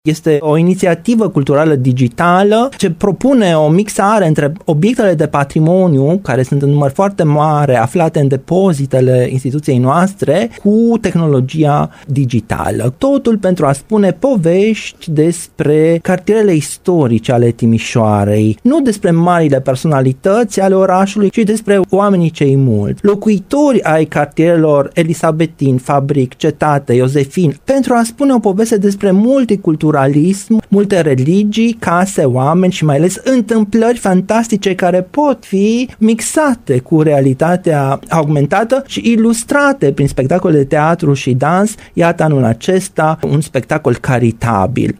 Este o inițiativă culturală digitală ce propune o mixare între obiectele de patrimoniu, care sunt în număr foarte mare, aflate în depozitele instituției noastre, cu tehnologia digitală. Totul pentru a spune povești despre cartierele istorice ale Timișoarei, nu despre marile personalități ale orașului, ci despre oamenii cei mulți, locuitori ai cartierelor Elisabetin, Fabric, Cetate, Iosefin, pentru a spune o poveste despre multiculturalism, multe religii, case, oameni și mai ales întâmplări fantastice care pot fi mixate cu realitatea augmentată și ilustrate prin spectacole de teatru și dans. Iată anul acesta un spectacol caritabil.